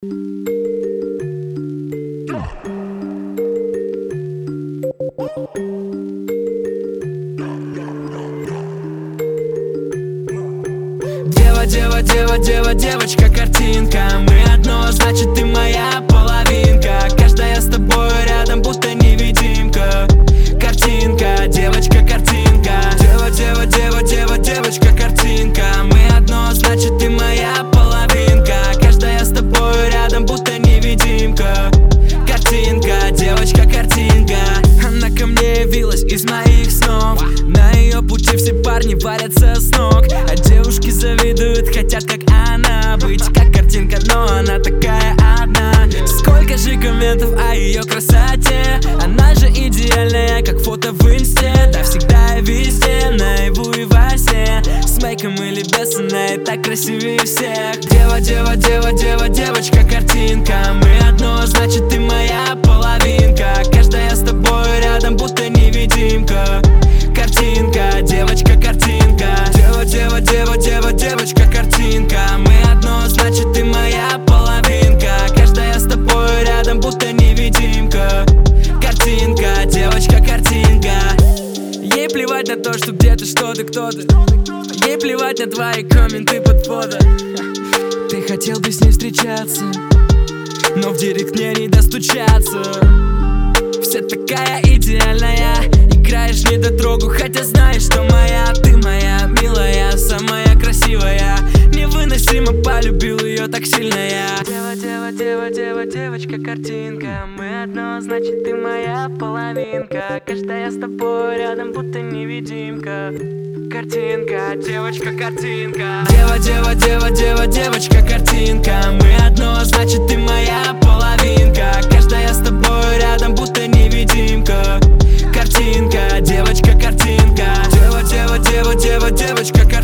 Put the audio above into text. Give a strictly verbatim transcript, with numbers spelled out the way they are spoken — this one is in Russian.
Дева, дева, дева, дева, девочка, картинка. Мы одно, значит ты моя половинка. Каждая с тобой рядом, будто невидимка. Картинка, девочка, картинка. Дева, дева, дева, дева, девочка, картинка. Мы одно, значит ты моя половинка. Каждая с тобой рядом, будто невидимка. Картинка, девочка, картинка. Она ко мне явилась из моих снов. На ее пути все парни валятся с ног, а девушки завидуют, хотят как она. Быть как картинка, но она такая одна. Сколько же комментов о ее красоте. Она же идеальная, как фото в инсте. Да всегда и везде, наяву и во сне. С мейком или без, она и так красивее всех. Дева, дева, дева, дева, девочка, картинка. Мы одно, значит ты моя половинка. Каждая с тобой рядом, будто невидимка. Картинка, девочка, картинка. Дева, дева, дева, дева, девочка, картинка. Мы одно, значит ты моя половинка. Каждая с тобой рядом, будто невидимка. Картинка, девочка, картинка. Ей плевать на то, что где-то что-то кто-то. Ей плевать на твои комменты под фото. Ты хотел бы с ней встречаться, но в директ мне не достучаться. Вся такая идеальная, играешь недотрогу, хотя знаешь, что моя. Ты моя милая, самая красивая. Невыносимо полюбил ее так сильно я. Дева, дева, дева, дева, девочка, картинка. Мы одно, значит ты моя половинка. Каждая с тобой рядом, будто невидимка. Картинка, девочка, картинка. Дева, дева, дева, дева, девочка, картинка. Мы одно, значит ты моя половинка. Каждая с тобой рядом, будто невидимка. Картинка, девочка, картинка. Дева, дева, дева, дева, девочка, картинка.